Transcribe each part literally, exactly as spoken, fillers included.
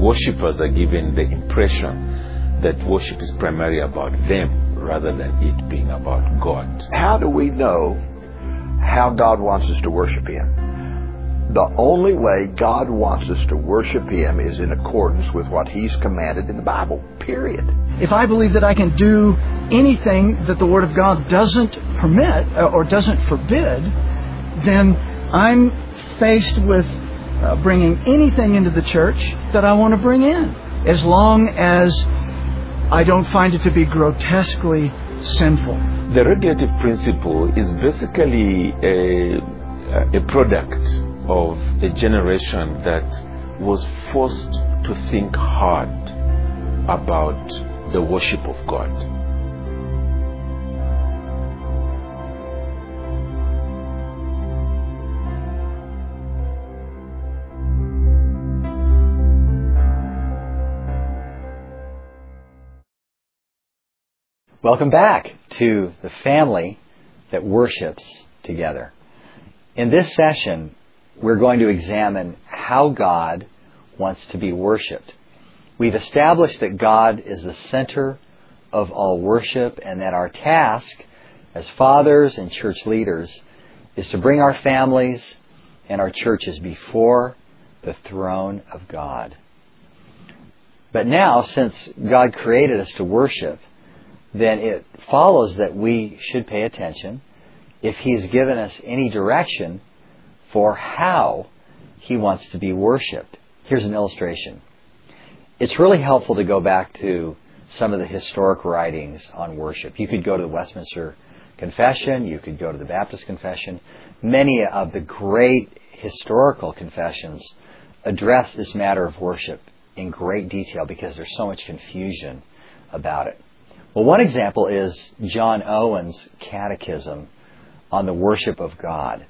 worshippers are given the impression that worship is primarily about them rather than it being about God. How do we know how God wants us to worship Him? The only way God wants us to worship Him is in accordance with what He's commanded in the Bible, period. If I believe that I can do anything that the Word of God doesn't permit or doesn't forbid, then I'm faced with uh, bringing anything into the church that I want to bring in, as long as I don't find it to be grotesquely sinful. The regulative principle is basically a, a product of a generation that was forced to think hard about the worship of God. Welcome back to the family that worships together. In this session, we're going to examine how God wants to be worshipped. We've established that God is the center of all worship and that our task as fathers and church leaders is to bring our families and our churches before the throne of God. But now, since God created us to worship, then it follows that we should pay attention if He's given us any direction for how He wants to be worshipped. Here's an illustration. It's really helpful to go back to some of the historic writings on worship. You could go to the Westminster Confession, you could go to the Baptist Confession. Many of the great historical confessions address this matter of worship in great detail because there's so much confusion about it. Well, one example is John Owen's Catechism on the worship of God.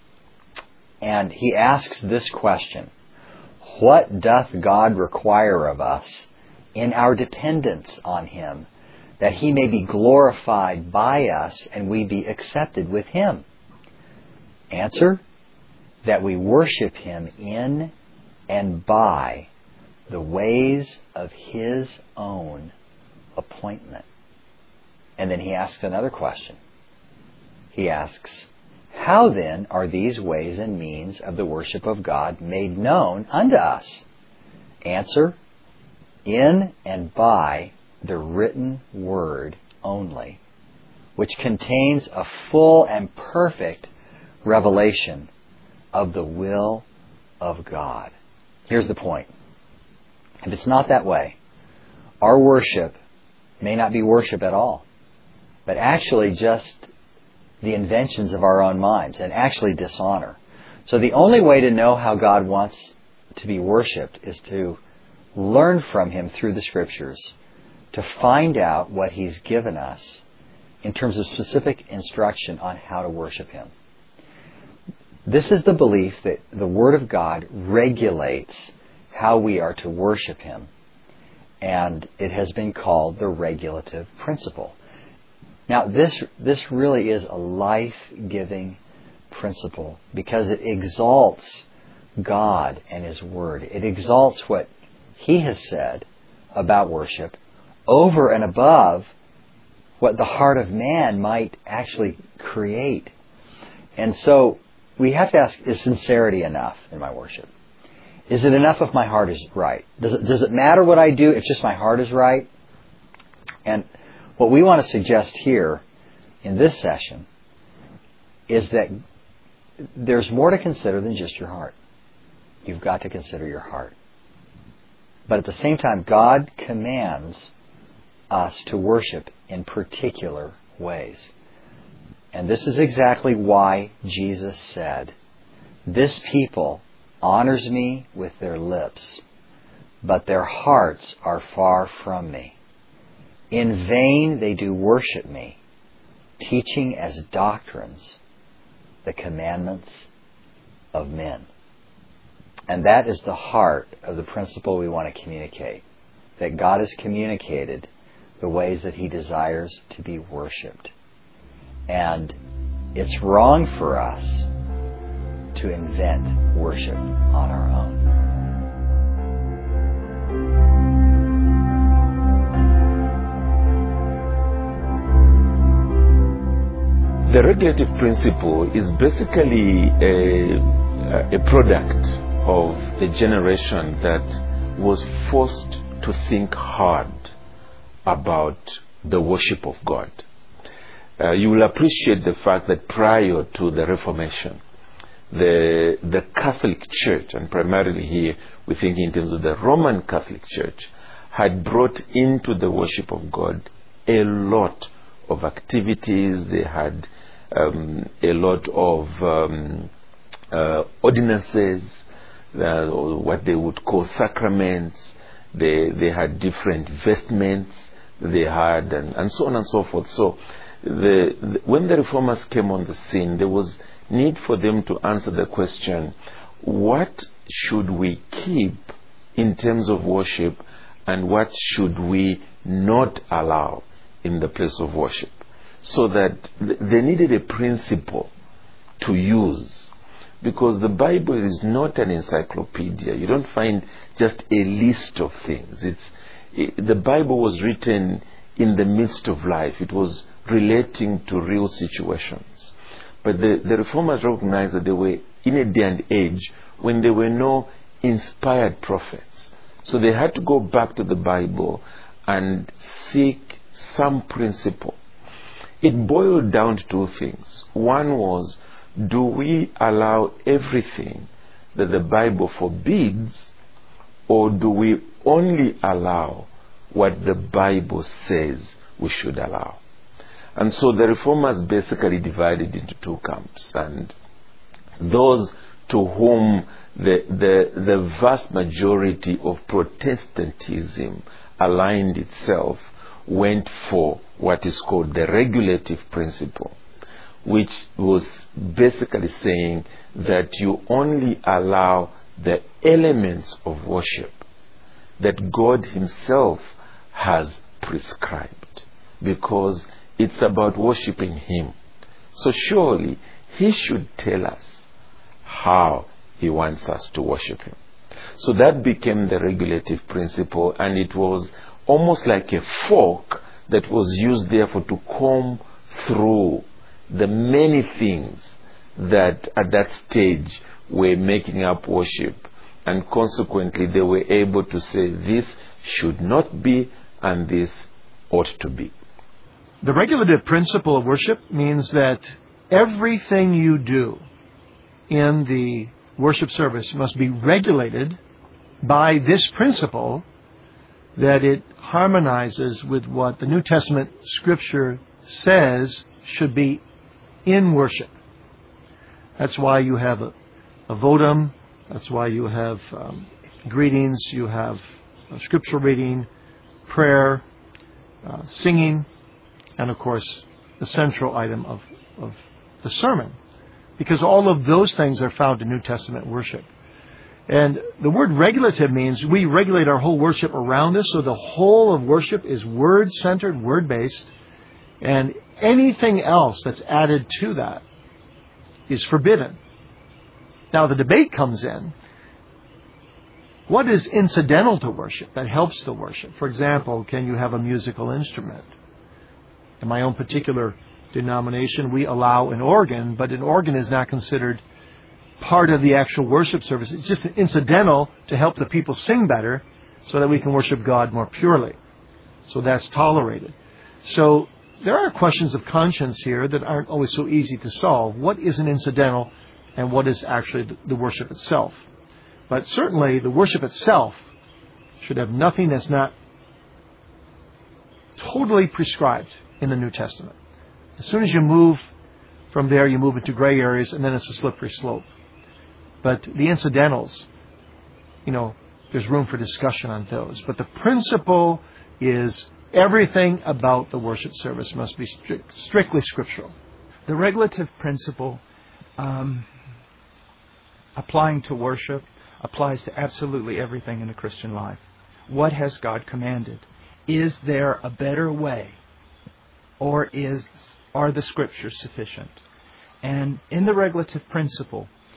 And he asks this question: what doth God require of us in our dependence on Him, that He may be glorified by us and we be accepted with Him? Answer: that we worship Him in and by the ways of His own appointment. And then he asks another question. He asks, how then are these ways and means of the worship of God made known unto us? Answer: in and by the written word only, which contains a full and perfect revelation of the will of God. Here's the point. If it's not that way, our worship may not be worship at all, but actually just the inventions of our own minds and actually dishonor. So the only way to know how God wants to be worshipped is to learn from Him through the Scriptures, to find out what He's given us in terms of specific instruction on how to worship Him. This is the belief that the Word of God regulates how we are to worship Him, and it has been called the regulative principle. Now, this this really is a life-giving principle because it exalts God and His Word. It exalts what He has said about worship over and above what the heart of man might actually create. And so we have to ask, is sincerity enough in my worship? Is it enough if my heart is right? Does it, does it matter what I do if just my heart is right? And what we want to suggest here in this session is that there's more to consider than just your heart. You've got to consider your heart. But at the same time, God commands us to worship in particular ways. And this is exactly why Jesus said, "This people honors me with their lips, but their hearts are far from me. In vain they do worship me, teaching as doctrines the commandments of men." And that is the heart of the principle we want to communicate, that God has communicated the ways that He desires to be worshipped. And it's wrong for us to invent worship on our own. The regulative principle is basically a, a product of a generation that was forced to think hard about the worship of God. Uh, you will appreciate the fact that prior to the Reformation, the, the Catholic Church, and primarily here we think in terms of the Roman Catholic Church, had brought into the worship of God a lot of activities. They had um, a lot of um, uh, ordinances, uh, or what they would call sacraments. They they had different vestments they had, and, and so on and so forth. So the, the when the Reformers came on the scene, there was need for them to answer the question, what should we keep in terms of worship, and what should we not allow in the place of worship? So that they needed a principle to use, because the Bible is not an encyclopedia. You don't find just a list of things. It's it, the Bible was written in the midst of life. It was relating to real situations. But the, the Reformers recognized that they were in a day and age when there were no inspired prophets. So they had to go back to the Bible and seek some principle. It boiled down to two things. One was, do we allow everything that the Bible forbids, or do we only allow what the Bible says we should allow? And so the Reformers basically divided into two camps, and those to whom the, the, the vast majority of Protestantism aligned itself went for what is called the regulative principle, which was basically saying that you only allow the elements of worship that God Himself has prescribed, because it's about worshiping Him. So surely He should tell us how He wants us to worship Him. So that became the regulative principle, and it was almost like a fork that was used therefore to comb through the many things that at that stage were making up worship, and consequently they were able to say this should not be and this ought to be. The regulative principle of worship means that everything you do in the worship service must be regulated by this principle, that it harmonizes with what the New Testament Scripture says should be in worship. That's why you have a, a votum. That's why you have um, greetings. You have a scriptural reading, prayer, uh, singing, and of course the central item of, of the sermon. Because all of those things are found in New Testament worship. And the word regulative means we regulate our whole worship around us, so the whole of worship is word-centered, word-based, and anything else that's added to that is forbidden. Now the debate comes in, what is incidental to worship that helps the worship? For example, can you have a musical instrument? In my own particular denomination, we allow an organ, but an organ is not considered part of the actual worship service. It's just incidental to help the people sing better so that we can worship God more purely. So that's tolerated. So there are questions of conscience here that aren't always so easy to solve. What is an incidental and what is actually the worship itself? But certainly the worship itself should have nothing that's not totally prescribed in the New Testament. As soon as you move from there, you move into gray areas, and then it's a slippery slope. But the incidentals, you know, there's room for discussion on those. But the principle is everything about the worship service must be strict, strictly scriptural. The regulative principle, um, applying to worship, applies to absolutely everything in the Christian life. What has God commanded? Is there a better way? Or is are the Scriptures sufficient? And in the regulative principle,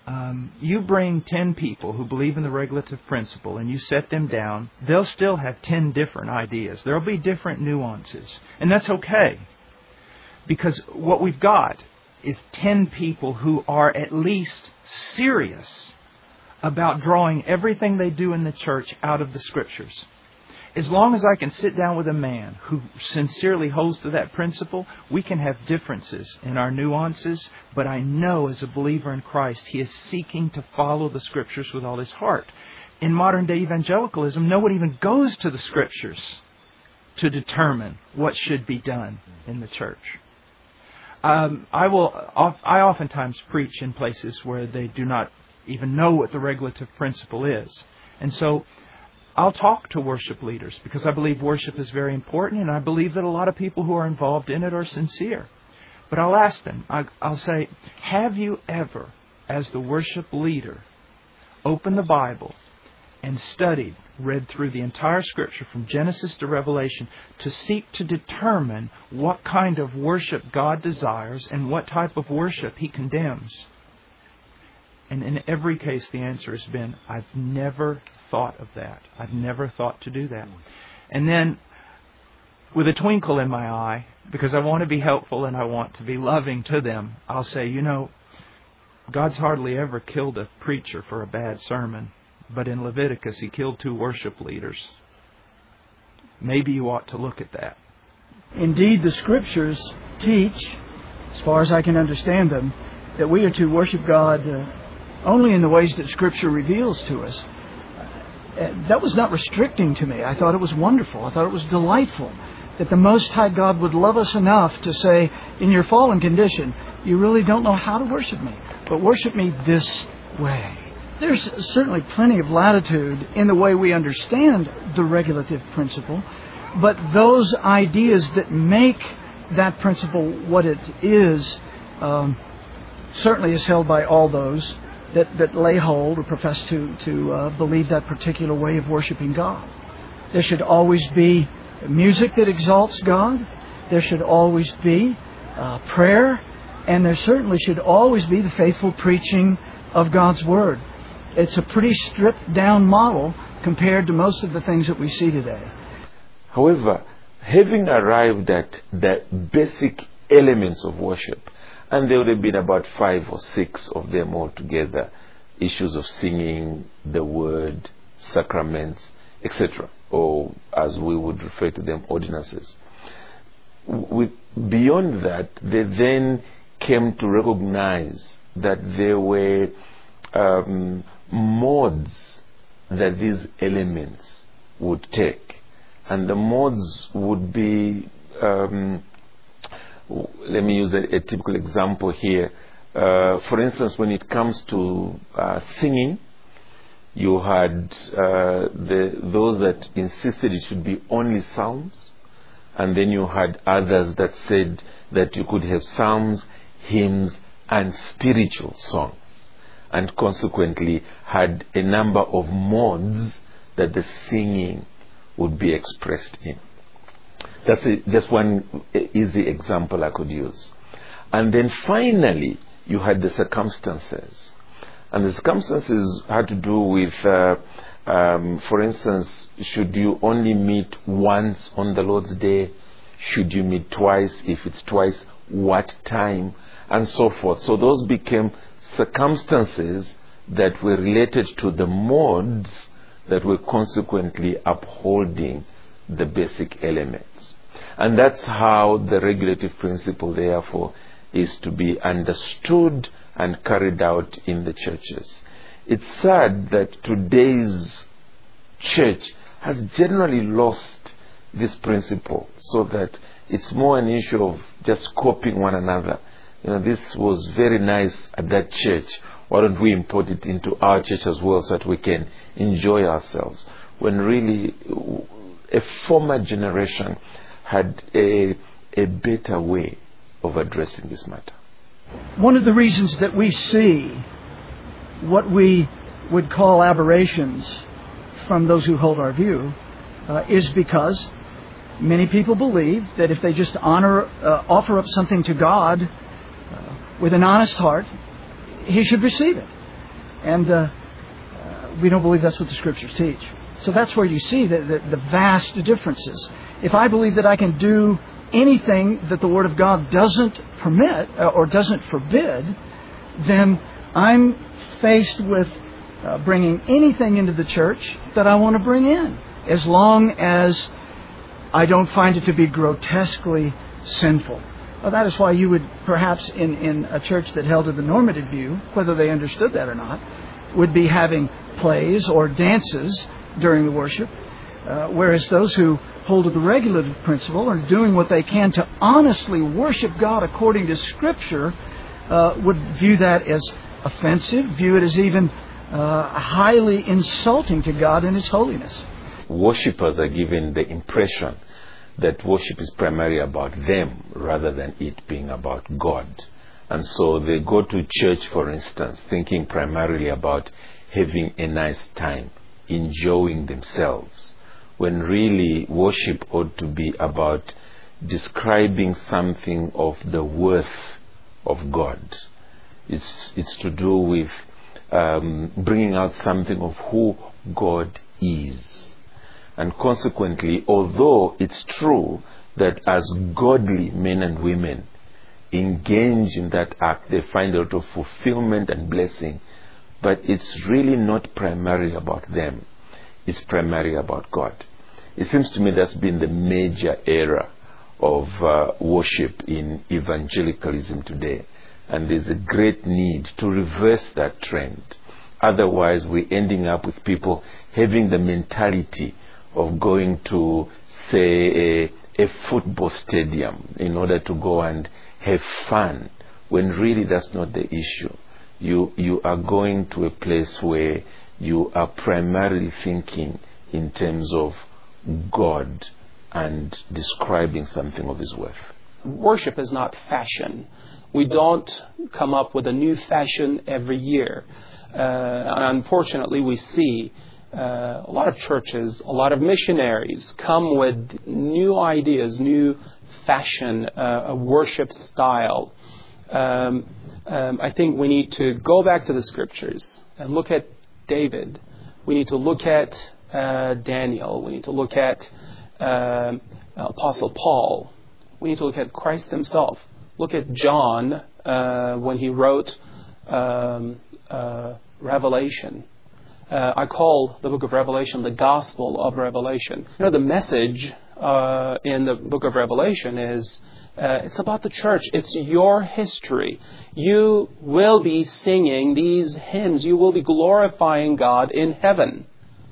Um, you bring ten people who believe in the regulative principle and you set them down, they'll still have ten different ideas. There'll be different nuances. And that's okay. Because what we've got is ten people who are at least serious about drawing everything they do in the church out of the Scriptures. As long as I can sit down with a man who sincerely holds to that principle, we can have differences in our nuances, but I know as a believer in Christ, he is seeking to follow the Scriptures with all his heart. In modern-day evangelicalism, no one even goes to the Scriptures to determine what should be done in the church. Um, I will. I oftentimes preach in places where they do not even know what the regulative principle is. And so I'll talk to worship leaders because I believe worship is very important, and I believe that a lot of people who are involved in it are sincere. But I'll ask them, I'll say, have you ever, as the worship leader, opened the Bible and studied, read through the entire Scripture from Genesis to Revelation to seek to determine what kind of worship God desires and what type of worship He condemns? And in every case, the answer has been, I've never thought of that. I've never thought to do that. And then, with a twinkle in my eye, because I want to be helpful and I want to be loving to them, I'll say, you know, God's hardly ever killed a preacher for a bad sermon. But in Leviticus, He killed two worship leaders. Maybe you ought to look at that. Indeed, the Scriptures teach, as far as I can understand them, that we are to worship God uh, only in the ways that Scripture reveals to us. Uh, that was not restricting to me. I thought it was wonderful. I thought it was delightful that the Most High God would love us enough to say, in your fallen condition, you really don't know how to worship me, but worship me this way. There's certainly plenty of latitude in the way we understand the regulative principle, but those ideas that make that principle what it is um, certainly is held by all those that, that lay hold or profess to, to uh, believe that particular way of worshiping God. There should always be music that exalts God. There should always be uh, prayer. And there certainly should always be the faithful preaching of God's Word. It's a pretty stripped-down model compared to most of the things that we see today. However, having arrived at the basic elements of worship, and there would have been about five or six of them altogether, issues of singing, the Word, sacraments, et cetera, or as we would refer to them, ordinances. With, beyond that, they then came to recognize that there were um, modes that these elements would take, and the modes would be um, let me use a, a typical example here. Uh, for instance, when it comes to uh, singing, you had uh, the, those that insisted it should be only psalms, and then you had others that said that you could have psalms, hymns, and spiritual songs, and consequently had a number of modes that the singing would be expressed in. That's a, just one easy example I could use. And then finally, you had the circumstances. And the circumstances had to do with, uh, um, for instance, should you only meet once on the Lord's Day? Should you meet twice? If it's twice, what time? And so forth. So those became circumstances that were related to the modes that were consequently upholding the basic elements. And that's how the regulative principle, therefore, is to be understood and carried out in the churches. It's sad that today's church has generally lost this principle, so that it's more an issue of just copying one another. You know, this was very nice at that church. Why don't we import it into our church as well so that we can enjoy ourselves? When really a former generation had a, a better way of addressing this matter. One of the reasons that we see what we would call aberrations from those who hold our view uh, is because many people believe that if they just honor, uh, offer up something to God uh, with an honest heart, He should receive it. And uh, uh, we don't believe that's what the Scriptures teach. So that's where you see the, the, the vast differences. If I believe that I can do anything that the Word of God doesn't permit uh, or doesn't forbid, then I'm faced with uh, bringing anything into the church that I want to bring in, as long as I don't find it to be grotesquely sinful. Well, that is why you would perhaps in, in a church that held to the normative view, whether they understood that or not, would be having plays or dances during the worship, uh, whereas those who hold to the regulative principle are doing what they can to honestly worship God according to Scripture, uh, would view that as offensive, view it as even uh, highly insulting to God and His holiness. Worshippers are given the impression that worship is primarily about them rather than it being about God. And so they go to church, for instance, thinking primarily about having a nice time, enjoying themselves, when really worship ought to be about describing something of the worth of God. It's, it's to do with um, bringing out something of who God is. And consequently, although it's true that as godly men and women engage in that act, they find a lot of fulfillment and blessing, but it's really not primarily about them. It's primarily about God. It seems to me that's been the major error of uh, worship in evangelicalism today. And there's a great need to reverse that trend. Otherwise, we're ending up with people having the mentality of going to, say, a, a football stadium in order to go and have fun, when really that's not the issue. You, you are going to a place where you are primarily thinking in terms of God and describing something of His worth. Worship is not fashion. We don't come up with a new fashion every year. Uh, and unfortunately, we see uh, a lot of churches, a lot of missionaries come with new ideas, new fashion, uh, a worship style. Um, um, I think we need to go back to the Scriptures and look at David. We need to look at uh, Daniel. We need to look at uh, Apostle Paul. We need to look at Christ Himself. Look at John uh, when he wrote um, uh, Revelation. Uh, I call the book of Revelation the Gospel of Revelation. You know, the message uh, in the book of Revelation is uh, it's about the church. It's your history. You will be singing these hymns. You will be glorifying God in heaven.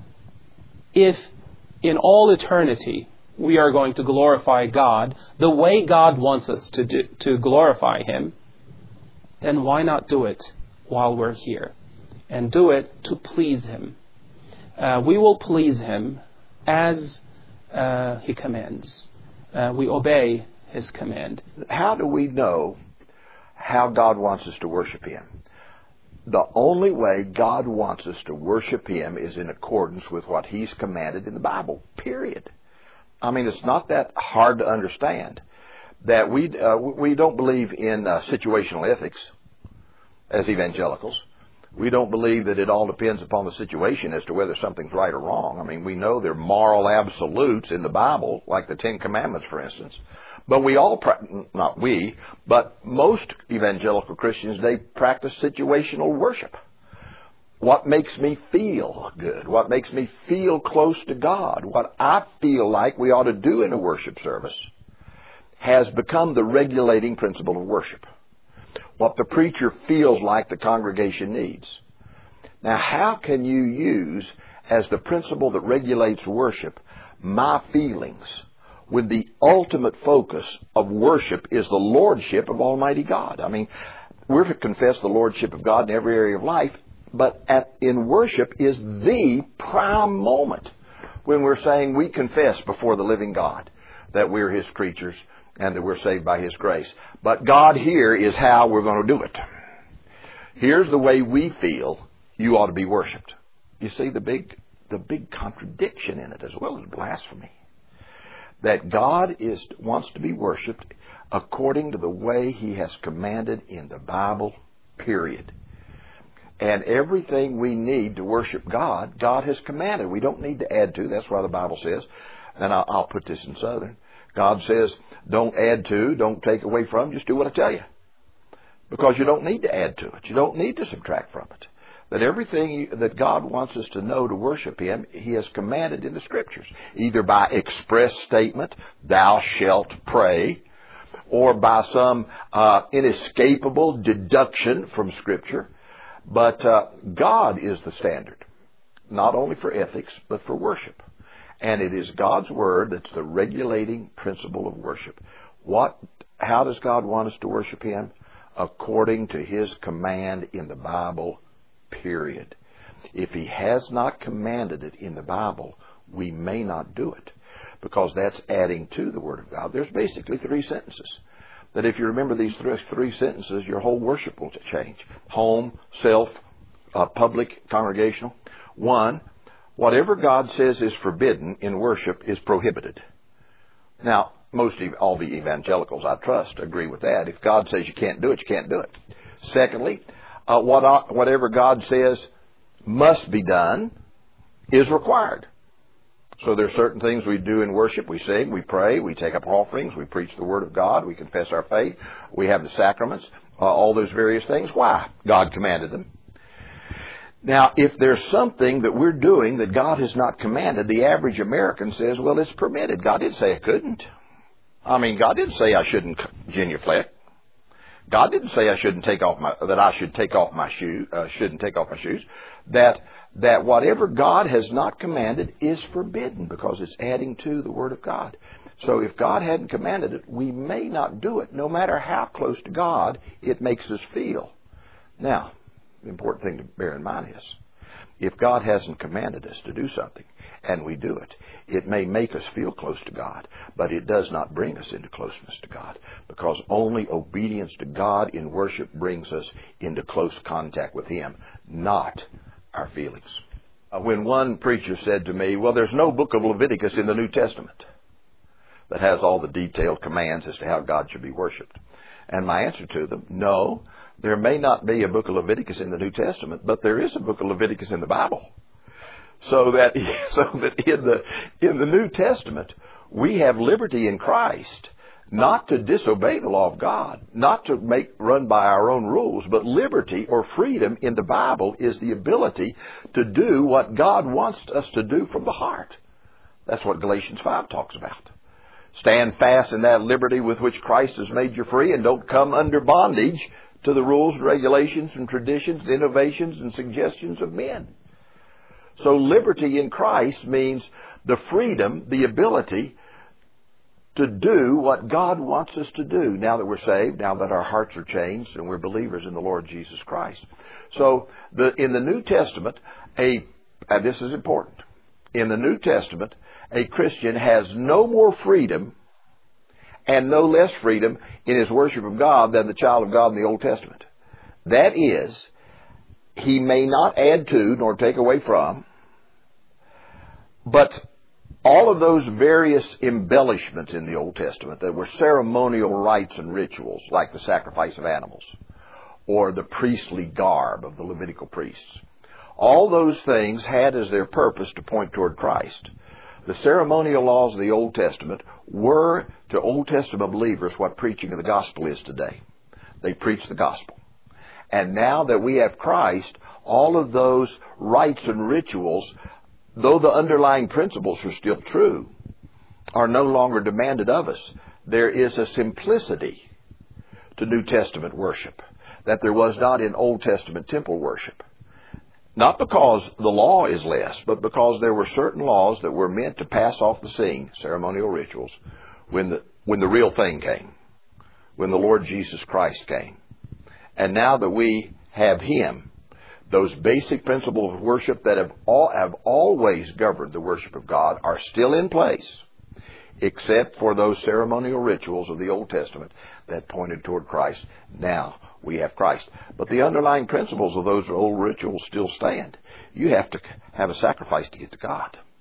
If in all eternity we are going to glorify God the way God wants us to do, to glorify Him, then why not do it while we're here? And do it to please Him. Uh, we will please Him as uh, He commands. Uh, we obey His command. How do we know how God wants us to worship Him? The only way God wants us to worship Him is in accordance with what He's commanded in the Bible, period. I mean, it's not that hard to understand that we uh, we don't believe in uh, situational ethics as evangelicals. We don't believe that it all depends upon the situation as to whether something's right or wrong. I mean, we know there are moral absolutes in the Bible, like the Ten Commandments, for instance. But we all, not we, but most evangelical Christians, they practice situational worship. What makes me feel good? What makes me feel close to God? What I feel like we ought to do in a worship service has become the regulating principle of worship. What the preacher feels like the congregation needs. Now, how can you use as the principle that regulates worship my feelings when the ultimate focus of worship is the lordship of Almighty God? I mean, we're to confess the lordship of God in every area of life, but at, in worship is the prime moment when we're saying we confess before the living God that we're His creatures and that we're saved by His grace. But God here is how we're going to do it. Here's the way we feel you ought to be worshipped. You see the big, the big contradiction in it, as well as blasphemy. That God is wants to be worshipped according to the way He has commanded in the Bible, period. And everything we need to worship God, God has commanded. We don't need to add to. That's why the Bible says, and I'll, I'll put this in Southern, God says, don't add to, don't take away from, just do what I tell you. Because you don't need to add to it. You don't need to subtract from it. That everything that God wants us to know to worship Him, He has commanded in the Scriptures. Either by express statement, thou shalt pray, or by some uh, inescapable deduction from Scripture. But uh, God is the standard, not only for ethics, but for worship. And it is God's Word that's the regulating principle of worship. What? How does God want us to worship Him? According to His command in the Bible, period. If He has not commanded it in the Bible, we may not do it, because that's adding to the Word of God. There's basically three sentences. That if you remember these three, three sentences, your whole worship will change. Home, self, uh, public, congregational. One, whatever God says is forbidden in worship is prohibited. Now, most of all the evangelicals, I trust, agree with that. If God says you can't do it, you can't do it. Secondly, uh, what, whatever God says must be done is required. So there are certain things we do in worship. We sing, we pray, we take up offerings, we preach the Word of God, we confess our faith, we have the sacraments, uh, all those various things. Why? God commanded them. Now, if there's something that we're doing that God has not commanded, the average American says, well, it's permitted. God didn't say I couldn't. I mean, God didn't say I shouldn't genuflect. God didn't say I shouldn't take off my, that I should take off my shoe, uh, shouldn't take off my shoes. That that whatever God has not commanded is forbidden, because it's adding to the Word of God. So if God hadn't commanded it, we may not do it, no matter how close to God it makes us feel. Now, the important thing to bear in mind is, if God hasn't commanded us to do something, and we do it, it may make us feel close to God, but it does not bring us into closeness to God, because only obedience to God in worship brings us into close contact with Him, not our feelings. Uh, when one preacher said to me, well, there's no book of Leviticus in the New Testament that has all the detailed commands as to how God should be worshipped. And my answer to them, no, there may not be a book of Leviticus in the New Testament, but there is a book of Leviticus in the Bible. So that, so that in the, in the New Testament, we have liberty in Christ, not to disobey the law of God, not to make run by our own rules, but liberty or freedom in the Bible is the ability to do what God wants us to do from the heart. That's what Galatians five talks about. Stand fast in that liberty with which Christ has made you free, and don't come under bondage to the rules and regulations and traditions and innovations and suggestions of men. So liberty in Christ means the freedom, the ability to do what God wants us to do now that we're saved, now that our hearts are changed and we're believers in the Lord Jesus Christ. So the, in the New Testament, a, and this is important, in the New Testament, a Christian has no more freedom and no less freedom in his worship of God than the child of God in the Old Testament. That is, he may not add to nor take away from, but all of those various embellishments in the Old Testament that were ceremonial rites and rituals, like the sacrifice of animals, or the priestly garb of the Levitical priests, all those things had as their purpose to point toward Christ. The ceremonial laws of the Old Testament were, to Old Testament believers, what preaching of the gospel is today. They preach the gospel. And now that we have Christ, all of those rites and rituals, though the underlying principles are still true, are no longer demanded of us. There is a simplicity to New Testament worship that there was not in Old Testament temple worship. Not because the law is less, but because there were certain laws that were meant to pass off the scene, ceremonial rituals, when the, when the real thing came, when the Lord Jesus Christ came. And now that we have Him, those basic principles of worship that have, all, have always governed the worship of God are still in place, except for those ceremonial rituals of the Old Testament that pointed toward Christ. Now we have Christ. But the underlying principles of those old rituals still stand. You have to have a sacrifice to get to God.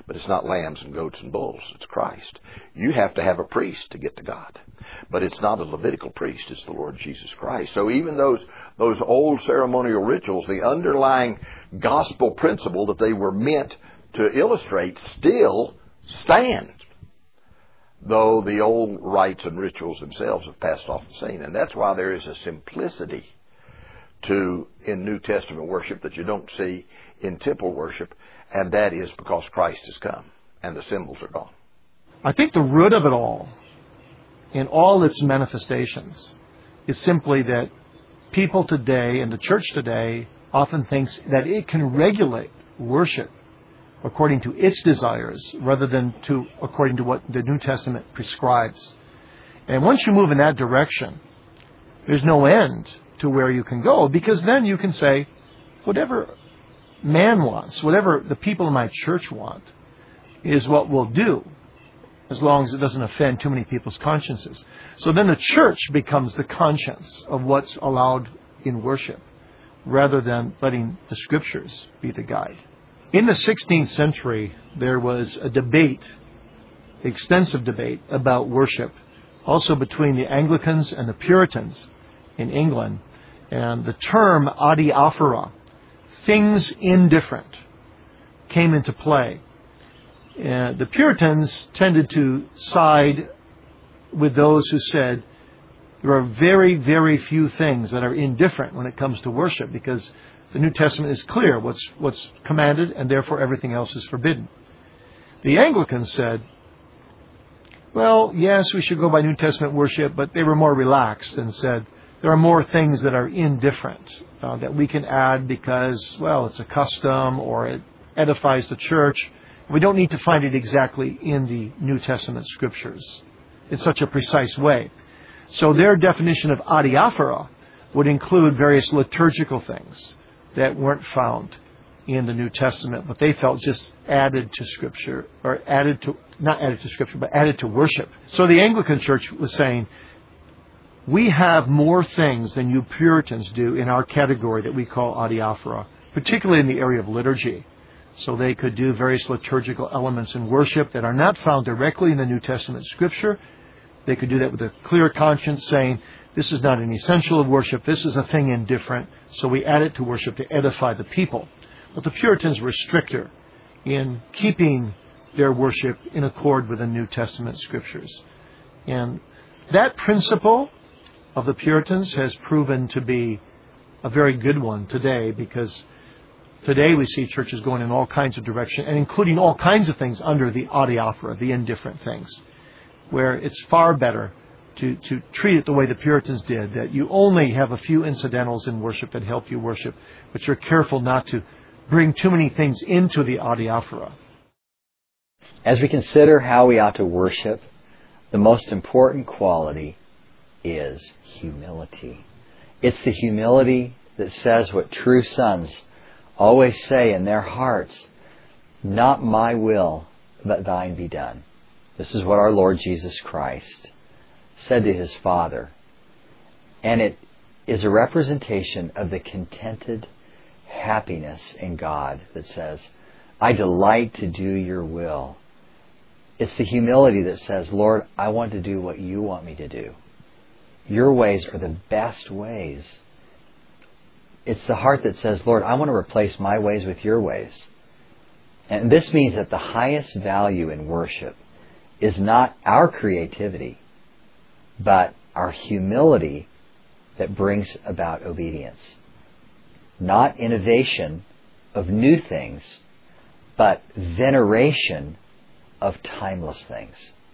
But it's not lambs and goats and bulls. It's Christ. You have to have a priest to get to God. But it's not a Levitical priest. It's the Lord Jesus Christ. So even those, those old ceremonial rituals, the underlying gospel principle that they were meant to illustrate still stand, though the old rites and rituals themselves have passed off the scene. And that's why there is a simplicity to in New Testament worship that you don't see in temple worship, and that is because Christ has come and the symbols are gone. I think the root of it all, in all its manifestations, is simply that people today and the church today often thinks that it can regulate worship according to its desires rather than to according to what the New Testament prescribes. And once you move in that direction, there's no end to where you can go, because then you can say, whatever man wants, whatever the people in my church want, is what we'll do, as long as it doesn't offend too many people's consciences. So then the church becomes the conscience of what's allowed in worship, rather than letting the Scriptures be the guide. In the sixteenth century, there was a debate, extensive debate, about worship, also between the Anglicans and the Puritans in England. And the term adiaphora, things indifferent, came into play. Uh, the Puritans tended to side with those who said there are very, very few things that are indifferent when it comes to worship, because the New Testament is clear what's what's commanded, and therefore everything else is forbidden. The Anglicans said, well, yes, we should go by New Testament worship, but they were more relaxed and said there are more things that are indifferent uh, that we can add because, well, it's a custom or it edifies the church. We don't need to find it exactly in the New Testament Scriptures in such a precise way. So their definition of adiaphora would include various liturgical things that weren't found in the New Testament, but they felt just added to Scripture, or added to, not added to Scripture, but added to worship. So the Anglican Church was saying, we have more things than you Puritans do in our category that we call adiaphora, particularly in the area of liturgy. So they could do various liturgical elements in worship that are not found directly in the New Testament Scripture. They could do that with a clear conscience, saying, this is not an essential of worship, this is a thing indifferent, so we add it to worship to edify the people. But the Puritans were stricter in keeping their worship in accord with the New Testament Scriptures. And that principle of the Puritans has proven to be a very good one today, because today we see churches going in all kinds of directions, and including all kinds of things under the adiaphora, the indifferent things, where it's far better to, to treat it the way the Puritans did, that you only have a few incidentals in worship that help you worship, but you're careful not to bring too many things into the adiaphora. As we consider how we ought to worship, the most important quality is humility. It's the humility that says what true sons always say in their hearts, not my will, but thine be done. This is what our Lord Jesus Christ said to His Father. And it is a representation of the contented happiness in God that says, I delight to do your will. It's the humility that says, Lord, I want to do what you want me to do. Your ways are the best ways. It's the heart that says, Lord, I want to replace my ways with your ways. And this means that the highest value in worship is not our creativity, but our humility that brings about obedience. Not innovation of new things, but veneration of timeless things.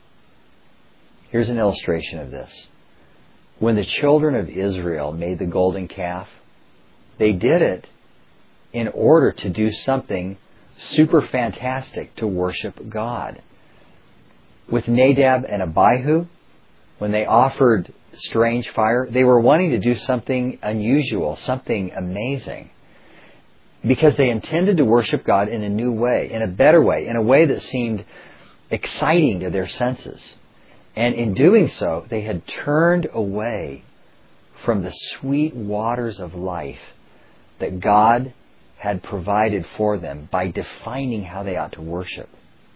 Here's an illustration of this. When the children of Israel made the golden calf, they did it in order to do something super fantastic to worship God. With Nadab and Abihu, when they offered strange fire, they were wanting to do something unusual, something amazing, because they intended to worship God in a new way, in a better way, in a way that seemed exciting to their senses. And in doing so, they had turned away from the sweet waters of life that God had provided for them by defining how they ought to worship.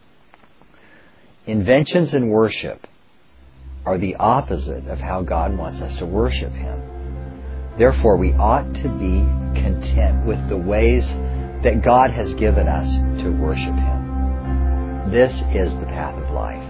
Inventions in worship are the opposite of how God wants us to worship Him. Therefore, we ought to be content with the ways that God has given us to worship Him. This is the path of life.